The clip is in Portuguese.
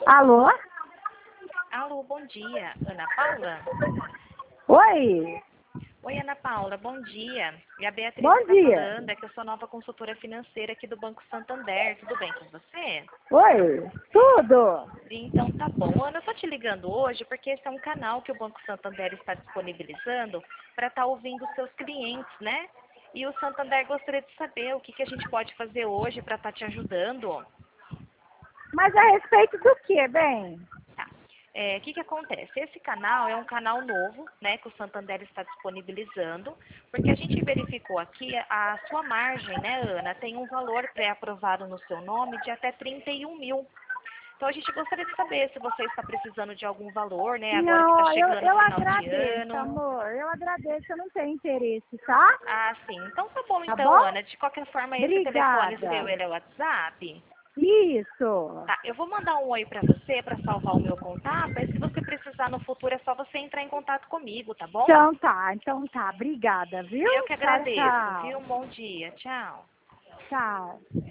Alô? Alô, bom dia. Ana Paula? Oi, Oi, Ana Paula, bom dia. E a Beatriz bom está dia. falando, é que eu sou nova consultora financeira aqui do Banco Santander. Tudo bem com você? Oi, tudo? Então tá bom. Ana, eu tô te ligando hoje porque esse é um canal que o Banco Santander está disponibilizando para estar ouvindo os seus clientes, né? E o Santander gostaria de saber o que a gente pode fazer hoje para estar te ajudando. Mas a respeito do que, bem? Tá. O que acontece? Esse canal é um canal novo, né, que o Santander está disponibilizando, porque a gente verificou aqui a sua margem, né, Ana, tem um valor pré-aprovado no seu nome de até 31 mil. Então a gente gostaria de saber se você está precisando de algum valor, né, agora que está Não, chegando o eu final de agradeço, ano. amor. Eu agradeço, eu não tenho interesse, tá? Ah, sim. Então tá bom Tá então, bom? Ana. De qualquer forma, esse telefone seu, Obrigada. ele é o WhatsApp? Isso. Tá, eu vou mandar um oi pra você para salvar o meu contato, aí se você precisar no futuro é só você entrar em contato comigo, tá bom? Então tá. Obrigada, viu? Eu que Tchau, agradeço, viu? tchau. Um bom dia. Tchau. Tchau.